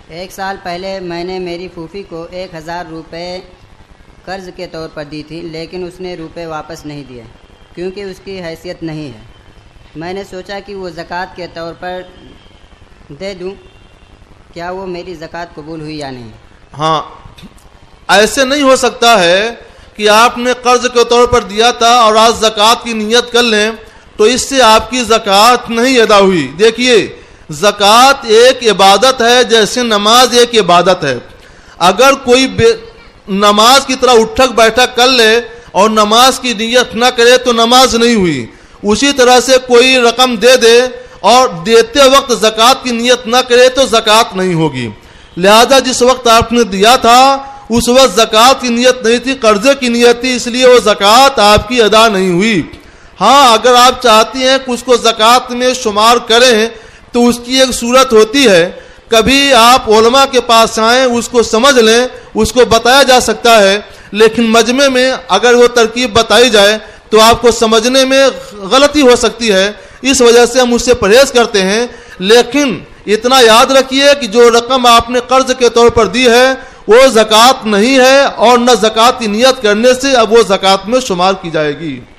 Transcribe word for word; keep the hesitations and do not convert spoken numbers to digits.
ایک سال پہلے میں نے میری پھوپھی کو ایک ہزار روپے قرض کے طور پر دی تھی، لیکن اس نے روپے واپس نہیں دیے کیونکہ اس کی حیثیت نہیں ہے۔ میں نے سوچا کہ وہ زکوٰۃ کے طور پر دے دوں، کیا وہ میری زکوٰۃ قبول ہوئی یا نہیں؟ ہاں، ایسے نہیں ہو سکتا ہے کہ آپ نے قرض کے طور پر دیا تھا اور آج زکوٰۃ کی نیت کر لیں تو اس سے آپ کی زکوٰۃ نہیں ادا ہوئی۔ دیکھیے، زکوٰۃ ایک عبادت ہے جیسے نماز ایک عبادت ہے۔ اگر کوئی بے نماز کی طرح اٹھک بیٹھک کر لے اور نماز کی نیت نہ کرے تو نماز نہیں ہوئی۔ اسی طرح سے کوئی رقم دے دے اور دیتے وقت زکوٰۃ کی نیت نہ کرے تو زکوٰۃ نہیں ہوگی۔ لہذا جس وقت آپ نے دیا تھا اس وقت زکوٰۃ کی نیت نہیں تھی، قرضے کی نیت تھی، اس لیے وہ زکوٰۃ آپ کی ادا نہیں ہوئی۔ ہاں، اگر آپ چاہتی ہیں کہ اس کو زکوٰۃ میں شمار کریں تو اس کی ایک صورت ہوتی ہے، کبھی آپ علماء کے پاس آئیں، اس کو سمجھ لیں، اس کو بتایا جا سکتا ہے، لیکن مجمع میں اگر وہ ترکیب بتائی جائے تو آپ کو سمجھنے میں غلطی ہو سکتی ہے، اس وجہ سے ہم اس سے پرہیز کرتے ہیں۔ لیکن اتنا یاد رکھیے کہ جو رقم آپ نے قرض کے طور پر دی ہے وہ زکوٰۃ نہیں ہے، اور نہ زکوٰۃ کی نیت کرنے سے اب وہ زکوٰۃ میں شمار کی جائے گی۔